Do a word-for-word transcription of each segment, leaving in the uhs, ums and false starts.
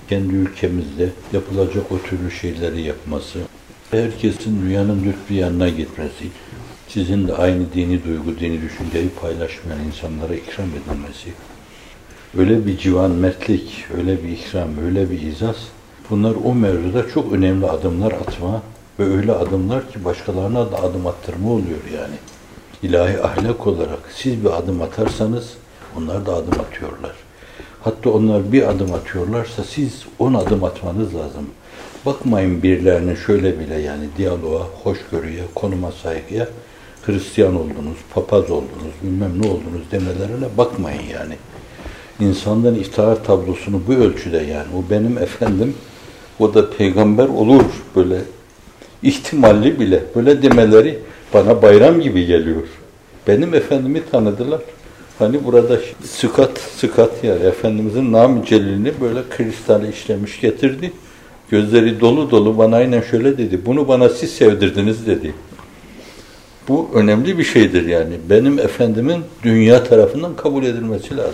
kendi ülkemizde yapılacak o türlü şeyleri yapması, herkesin dünyanın dört bir yanına gitmesi, sizin de aynı dini duygu, dini düşünceyi paylaşmayan insanlara ikram edilmesi, öyle bir civan mertlik, öyle bir ikram, öyle bir izaz, bunlar o mevzuda çok önemli adımlar atma ve öyle adımlar ki başkalarına da adım attırma oluyor yani. İlahi ahlak olarak siz bir adım atarsanız onlar da adım atıyorlar. Hatta onlar bir adım atıyorlarsa siz on adım atmanız lazım. Bakmayın birilerine şöyle bile yani diyaloğa, hoşgörüye, konuma saygıya, Hristiyan oldunuz, papaz oldunuz, bilmem ne oldunuz demelerine bakmayın yani. İnsanların iftihar tablosunu bu ölçüde yani, o benim efendim, o da peygamber olur böyle ihtimalli bile böyle demeleri bana bayram gibi geliyor. Benim efendimi tanıdılar. Hani burada sıkat, sıkat yani Efendimizin nam-ı celilini böyle kristale işlemiş getirdi. Gözleri dolu dolu bana aynen şöyle dedi. Bunu bana siz sevdirdiniz dedi. Bu önemli bir şeydir yani. Benim efendimin dünya tarafından kabul edilmesi lazım.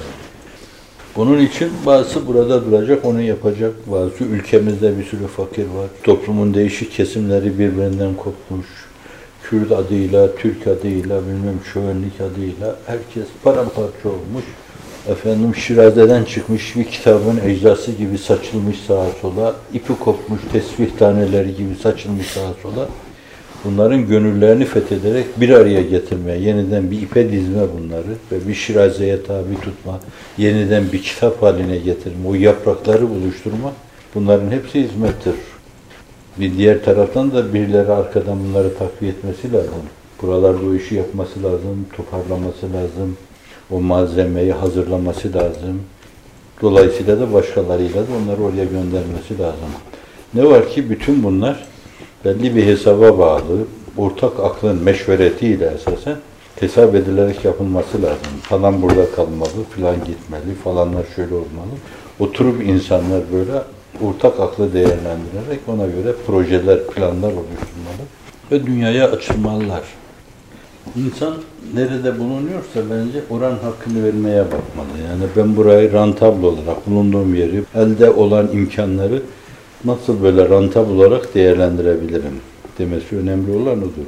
Bunun için bazısı burada duracak, onu yapacak. Bazı ülkemizde bir sürü fakir var. Toplumun değişik kesimleri birbirinden kopmuş. Kürt adıyla, Türk adıyla, bilmem şövenlik adıyla herkes paramparça olmuş. Efendim Şiraze'den çıkmış bir kitabın eczası gibi saçılmış sağa sola, ipi kopmuş tesbih taneleri gibi saçılmış sağa sola. Bunların gönüllerini fethederek bir araya getirmeye, yeniden bir ipe dizme bunları ve bir Şiraze'ye tabi tutma, yeniden bir kitap haline getirme, o yaprakları buluşturma, bunların hepsi hizmettir. Bir diğer taraftan da birileri arkadan bunları takviye etmesi lazım. Buralarda o işi yapması lazım, toparlaması lazım, o malzemeyi hazırlaması lazım. Dolayısıyla da başkalarıyla da onları oraya göndermesi lazım. Ne var ki bütün bunlar belli bir hesaba bağlı, ortak aklın meşveretiyle esasen hesap edilerek yapılması lazım. Falan burada kalmalı, filan gitmeli, falanlar şöyle olmalı. Oturup insanlar böyle ortak aklı değerlendirerek ona göre projeler, planlar oluşturmalı ve dünyaya açılmalılar. İnsan nerede bulunuyorsa bence oranın hakkını vermeye bakmalı. Yani ben burayı rantable olarak bulunduğum yeri, elde olan imkanları nasıl böyle rantable olarak değerlendirebilirim demesi önemli olan odur.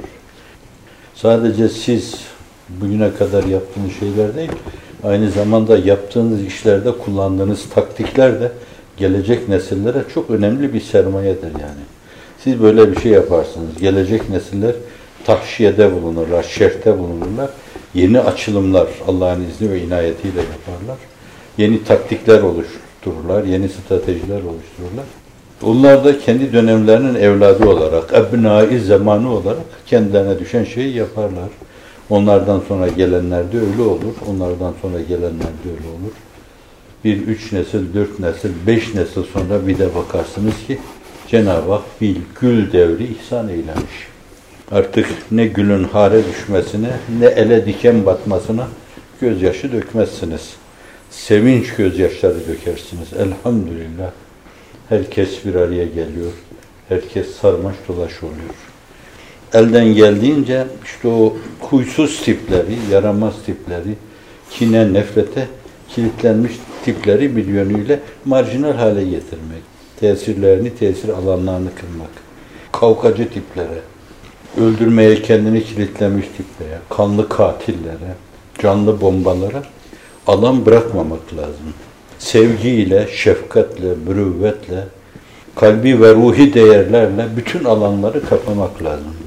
Sadece siz bugüne kadar yaptığınız şeyler değil, aynı zamanda yaptığınız işlerde kullandığınız taktikler de gelecek nesillere çok önemli bir sermayedir yani. Siz böyle bir şey yaparsınız, gelecek nesiller tahşiyede bulunurlar, şerhte bulunurlar, yeni açılımlar Allah'ın izni ve inayetiyle yaparlar, yeni taktikler oluştururlar, yeni stratejiler oluştururlar. Onlar da kendi dönemlerinin evladı olarak, ebnâ-i zamanı olarak kendilerine düşen şeyi yaparlar. Onlardan sonra gelenler de öyle olur, onlardan sonra gelenler de öyle olur. Bir, üç nesil, dört nesil, beş nesil sonra bir de bakarsınız ki Cenab-ı Hak bir gül devri ihsan eylemiş. Artık ne gülün hare düşmesine, ne ele diken batmasına gözyaşı dökmezsiniz. Sevinç gözyaşları dökersiniz. Elhamdülillah. Herkes bir araya geliyor. Herkes sarmaş dolaş oluyor. Elden geldiğince işte o huysuz tipleri, yaramaz tipleri, kine, nefrete kilitlenmiş tipleri bir yönüyle marjinal hale getirmek. Tesirlerini, tesir alanlarını kırmak. Kavgacı tiplere, öldürmeye kendini kilitlemiş tiplere, kanlı katillere, canlı bombalara alan bırakmamak lazım. Sevgiyle, şefkatle, mürüvvetle, kalbi ve ruhi değerlerle bütün alanları kapamak lazım.